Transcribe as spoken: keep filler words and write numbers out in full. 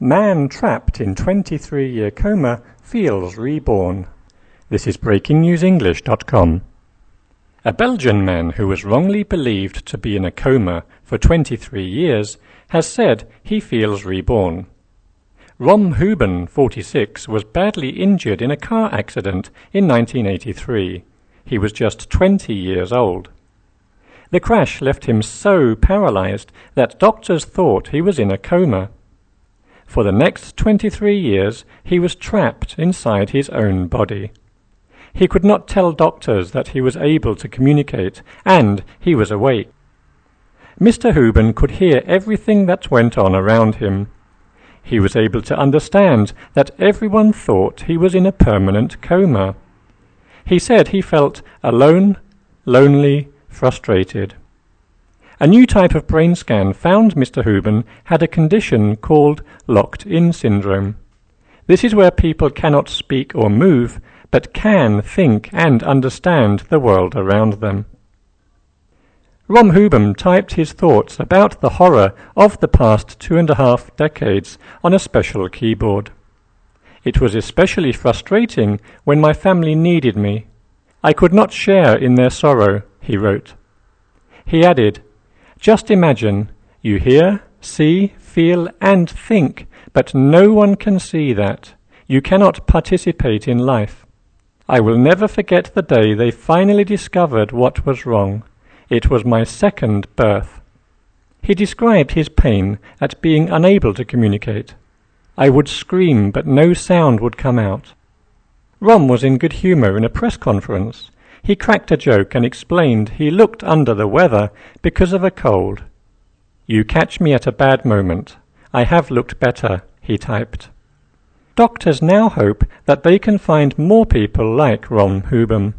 Man trapped in twenty-three-year coma feels reborn. This is breaking news english dot com. A Belgian man who was wrongly believed to be in a coma for twenty-three years has said he feels reborn. Rom Huben, forty-six, was badly injured in a car accident in nineteen eighty-three. He was just twenty years old. The crash left him so paralyzed that doctors thought he was in a coma. For the next twenty-three years he was trapped inside his own body. He could not tell doctors that he was able to communicate, and he was awake. Mister Huben could hear everything that went on around him. He was able to understand that everyone thought he was in a permanent coma. He said he felt alone, lonely, frustrated. A new type of brain scan found Mister Huben had a condition called locked-in syndrome. This is where people cannot speak or move, but can think and understand the world around them. Rom Huben typed his thoughts about the horror of the past two and a half decades on a special keyboard. It was especially frustrating when my family needed me. I could not share in their sorrow, he wrote. He added, "Just imagine, you hear, see, feel and think, but no one can see that. You cannot participate in life. I will never forget the day they finally discovered what was wrong. It was my second birth." He described his pain at being unable to communicate. I would scream, but no sound would come out. Rom was in good humor in a press conference. He cracked a joke and explained he looked under the weather because of a cold. "You catch me at a bad moment. I have looked better," he typed. Doctors now hope that they can find more people like Rom Huben.